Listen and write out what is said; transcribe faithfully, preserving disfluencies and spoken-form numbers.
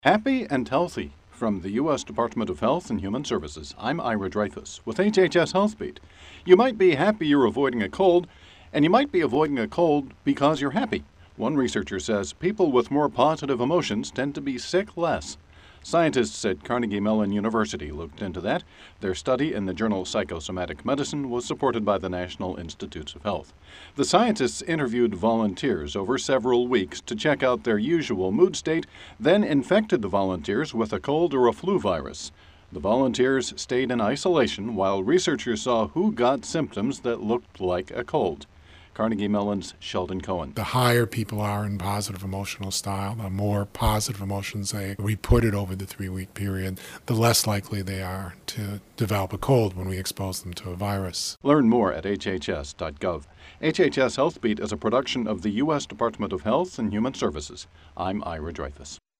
Happy and healthy. From the U S Department of Health and Human Services, I'm Ira Dreyfus with H H S HealthBeat. You might be happy you're avoiding a cold, and you might be avoiding a cold because you're happy. One researcher says people with more positive emotions tend to be sick less. Scientists at Carnegie Mellon University looked into that. Their study in the journal Psychosomatic Medicine was supported by the National Institutes of Health. The scientists interviewed volunteers over several weeks to check out their usual mood state, then infected the volunteers with a cold or a flu virus. The volunteers stayed in isolation while researchers saw who got symptoms that looked like a cold. Carnegie Mellon's Sheldon Cohen. The higher people are in positive emotional style, the more positive emotions they reported over the three-week period, the less likely they are to develop a cold when we expose them to a virus. Learn more at H H S dot gov. H H S HealthBeat is a production of the U S Department of Health and Human Services. I'm Ira Dreyfus.